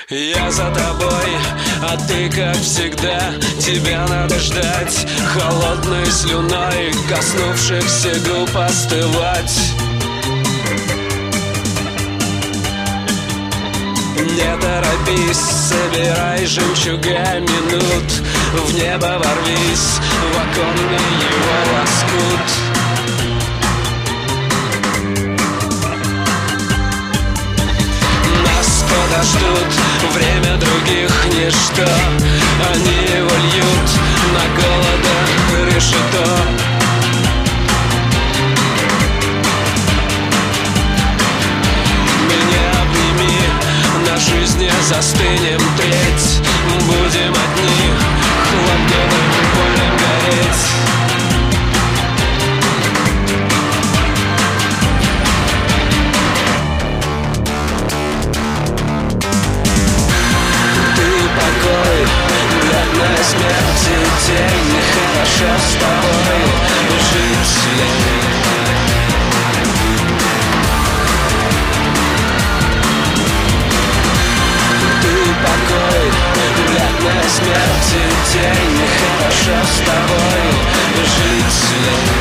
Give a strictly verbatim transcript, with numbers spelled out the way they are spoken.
Я за тобой, а ты, как всегда, тебя надо ждать, холодной слюной коснувшихся губ остывать. Не торопись, собирай жемчуга минут, в небо ворвись, в оконный его лоскут. Нас подождут, время других ничто, они его льют на голодах решето. Жизни застынем треть, будем одни, хладневым полем гореть. Ты покой, бледная смерть и тень, хорошо с тобой жить лень. Покой, бледная смерть и тень, хорошо с тобой жить.